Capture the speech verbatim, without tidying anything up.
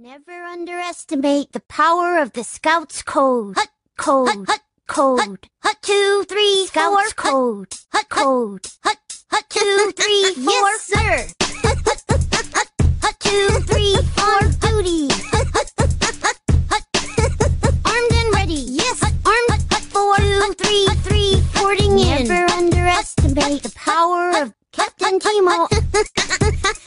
Never underestimate the power of the Scouts Code. Hut, code. Hut, hut, code. Hut, hut, two, three, Scouts four, Code. Hut, code. Hut, hut, two, three, four. Yes, sir. Hut, hut, hut, hut, two, three, four. Duty. Hut, hut, hut, hut. Armed and ready. Yes, hut, armed. Hut, hut, four, two, three, three. Porting in. Never underestimate the power of Captain Timo.